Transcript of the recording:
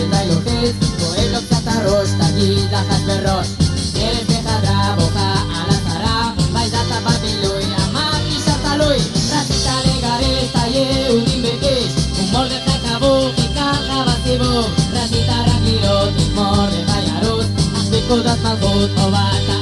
די לוחץ, כואב לו קצת הראש, תגיד לחש בראש. יש בחדרה בוכה על השרה, בעזת הבבילוי, אמר אישה תלוי. רצית לגרש את היהודים באש, ומרדכי קבור, חיכה לך בסיבוב. רצית רק לראות את מרדכי ירוס, אך בפקודת מלכות הובלת